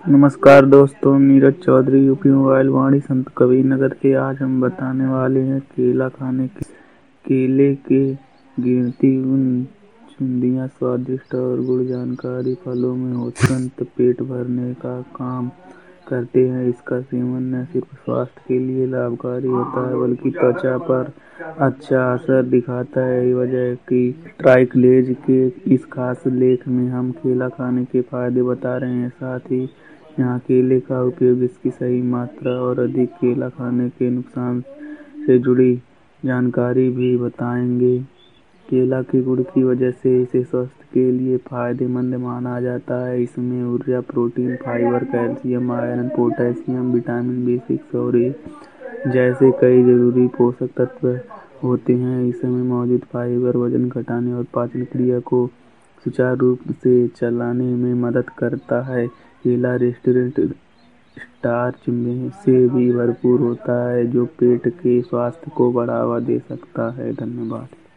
नमस्कार दोस्तों, Neeraj Chaudhary UP mobile Vani Sant Kabir नगर के। आज हम बताने वाले हैं केला खाने के। केले के गिनती उन चुंदियाँ स्वादिष्ट और गुण जानकारी फलों में हो तुरंत पेट भरने का काम करते हैं। इसका सेवन न सिर्फ स्वास्थ्य के लिए लाभकारी होता है बल्कि त्वचा पर अच्छा असर दिखाता है। वजह की ट्राइकलेज के इस खास लेख में हम केला खाने के फायदे बता रहे हैं, साथ ही यहाँ केले का उपयोग, इसकी सही मात्रा और अधिक केला खाने के नुकसान से जुड़ी जानकारी भी बताएंगे। केला के गुण की वजह से इसे स्वास्थ्य के लिए फायदेमंद माना जाता है। इसमें ऊर्जा, protein, fibre, calcium, iron, potassium, vitamin B6 और ए जैसे कई जरूरी पोषक तत्व होते हैं। इसमें मौजूद फाइबर वजन घटाने और पाचन क्रिया को सुचारू रूप से चलाने में मदद करता है। केला रेस्टोरेंट स्टार्च में से भी भरपूर होता है जो पेट के स्वास्थ्य को बढ़ावा दे सकता है। धन्यवाद।